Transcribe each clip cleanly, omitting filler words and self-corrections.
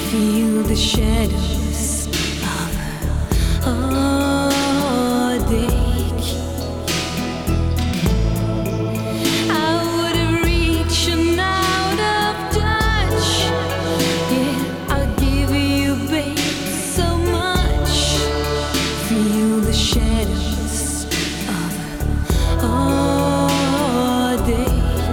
feel the shadows of a heartache. I would have reached and out of touch. Yeah, I'll give you, babe, so much. Feel the shadows of a heartache.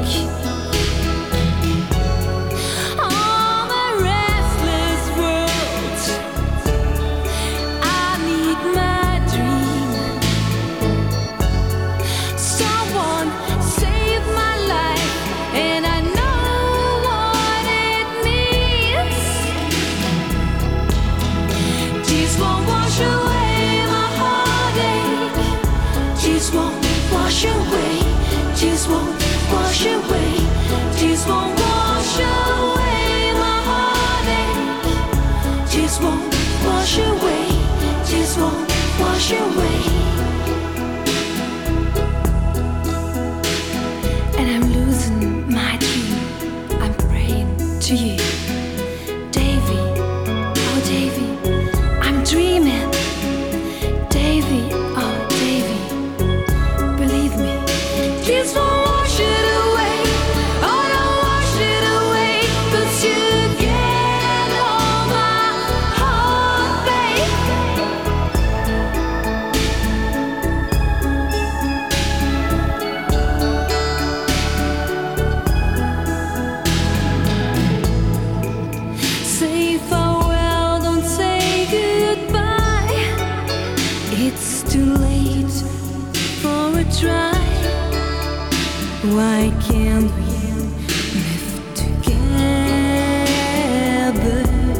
Tears won't wash away, tears won't wash away my heartache. Tears won't wash away, tears won't wash away. And I'm losing my dream, I'm praying to you, Davy, oh Davy, I'm dreaming, Davy, oh Davy, believe me. Tears won't wash it away, oh don't wash it away, 'cause you get all my heart, babe. Say farewell, don't say goodbye. It's too late for a try. Why can't we live together?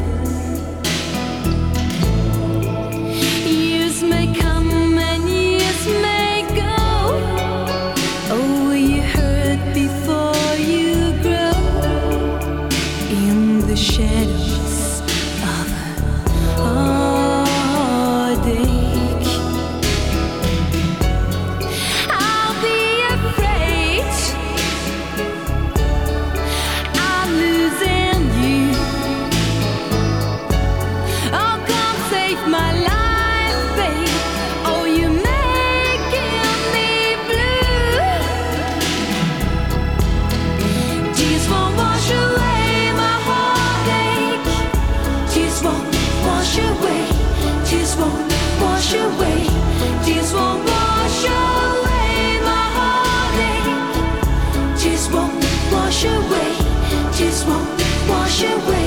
Years may come and years may go. Oh, you hurt before you grow. In the shadows of a heartache, I'll be afraid I'm losing you. Oh, come save my life, babe. Oh, you're making me blue. Tears won't wash away my heartache. Tears won't wash away, tears won't wash away, tears won't wash away my heartache. Tears won't wash away, tears won't wash away.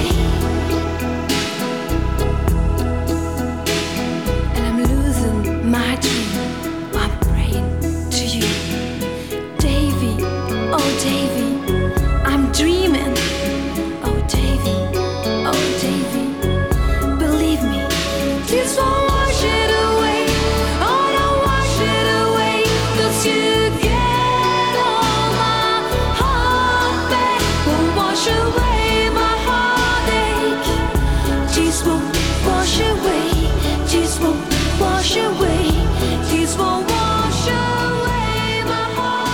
And I'm losing my dream, I'm praying to you, Davy, oh Davy, I'm dreaming, oh Davy, oh Davy, believe me. Tears won't wash it away, oh don't wash it away, 'cause you get all my heart, babe. Won't wash away my heartache. Tears won't wash away, tears won't wash away, tears won't wash away my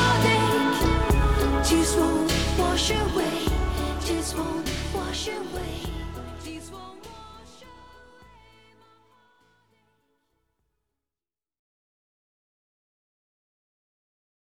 heartache. Tears won't wash away, tears won't wash away.